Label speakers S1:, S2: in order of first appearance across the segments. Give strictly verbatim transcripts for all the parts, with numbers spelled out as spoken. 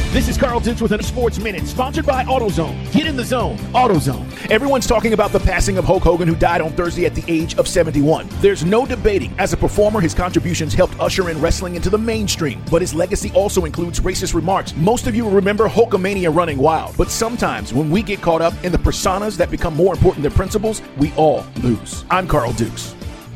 S1: This is Carl Dukes with a Sports Minute, sponsored by AutoZone. Get in the zone. AutoZone. Everyone's talking about the passing of Hulk Hogan, who died on Thursday at the age of seventy-one. There's no debating. As a performer, his contributions helped usher in wrestling into the mainstream. But his legacy also includes racist remarks. Most of you will remember Hulkamania running wild. But sometimes, when we get caught up in the personas that become more important than principles, we all lose. I'm Carl Dukes.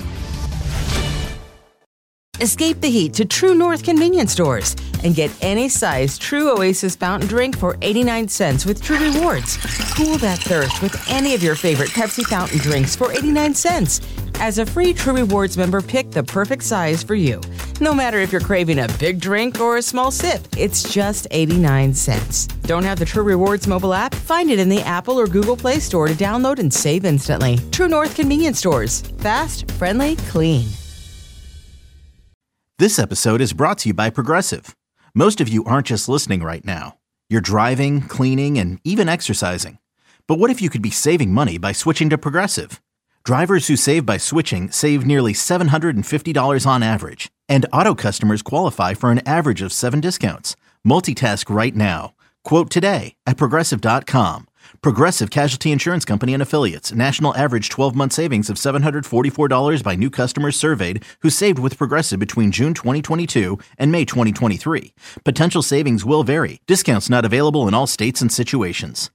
S2: Escape the heat to True North convenience stores and get any size True Oasis fountain drink for eighty-nine cents with True Rewards. Cool that thirst with any of your favorite Pepsi fountain drinks for eighty-nine cents. As a free True Rewards member, pick the perfect size for you. No matter if you're craving a big drink or a small sip, it's just eighty-nine cents. Don't have the True Rewards mobile app? Find it in the Apple or Google Play Store to download and save instantly. True North convenience stores. Fast, friendly, clean.
S3: This episode is brought to you by Progressive. Most of you aren't just listening right now. You're driving, cleaning, and even exercising. But what if you could be saving money by switching to Progressive? Drivers who save by switching save nearly seven hundred fifty dollars on average. And auto customers qualify for an average of seven discounts. Multitask right now. Quote today at Progressive dot com. Progressive Casualty Insurance Company and Affiliates. National average twelve-month savings of seven hundred forty-four dollars by new customers surveyed who saved with Progressive between June twenty twenty-two and May twenty twenty-three. Potential savings will vary. Discounts not available in all states and situations.